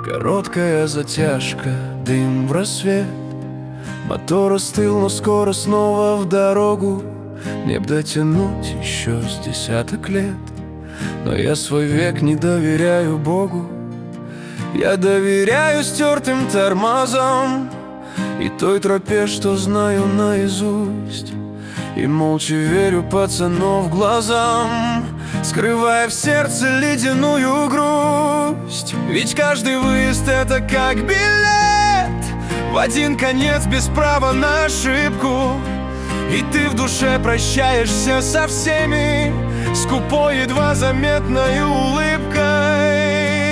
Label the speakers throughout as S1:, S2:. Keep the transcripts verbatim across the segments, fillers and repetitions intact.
S1: Короткая затяжка, дым в рассвет. Мотор остыл, но скоро снова в дорогу. Мне б дотянуть еще с десяток лет, но я свой век не доверяю Богу. Я доверяю стертым тормозам и той тропе, что знаю наизусть, и молча верю пацанов глазам, скрывая в сердце ледяную грусть. Ведь каждый выезд — это как билет в один конец, без права на ошибку. И ты в душе прощаешься со всеми скупой, едва заметной улыбкой.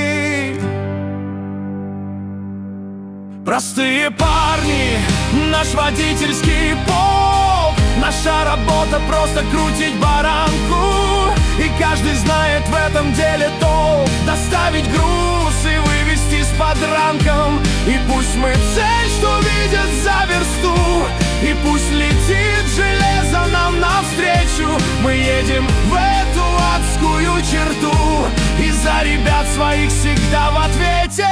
S1: Простые парни, наш водительский полк. Наша работа — просто крутить баранку, и каждый знает в этом деле толк. Доставить груз и вывести с подранком. И пусть мы цель, что видят за версту, и пусть летит железо нам навстречу, мы едем в эту адскую черту, и за ребят своих всегда в ответе.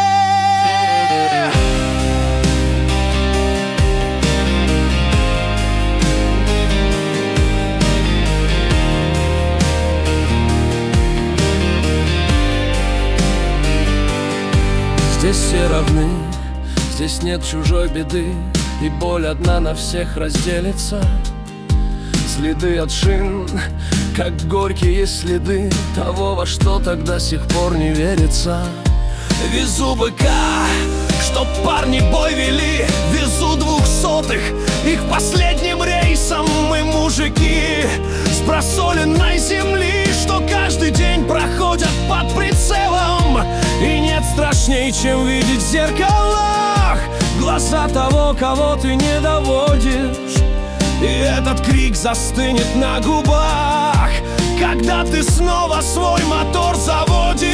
S1: Здесь все равны, здесь нет чужой беды, и боль одна на всех разделится. Следы от шин, как горькие следы того, во что так до сих пор не верится. Везу быка, чтоб парни бой вели, везу двухсотых, их последним рейсом. Мы мужики с просоленной земли, что каждый день проходят под прицелом. И нет страшней, чем видеть в зеркалах глаза того, кого ты не доводишь. И этот крик застынет на губах, когда ты снова свой мотор заводишь.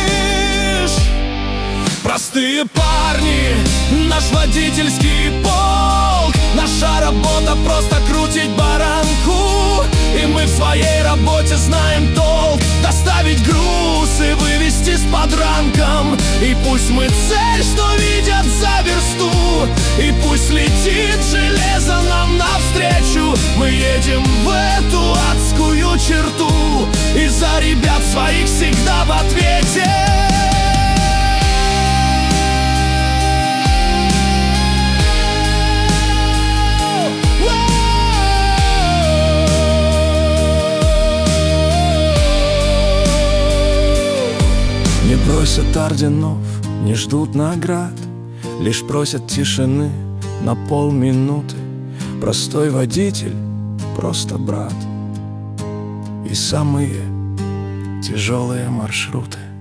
S1: Простые парни, наш водительский полк. Наша работа — просто крутить баранку, и мы в своей работе знаем толк. Доставить груз и вывести с подранком. И пусть мы цель, что видят за версту, и пусть летит железо нам навстречу, мы едем в эту адскую черту, и за ребят своих всегда в ответе. Не просят орденов, не ждут наград, лишь просят тишины на полминуты. Простой водитель, просто брат. И самые тяжелые маршруты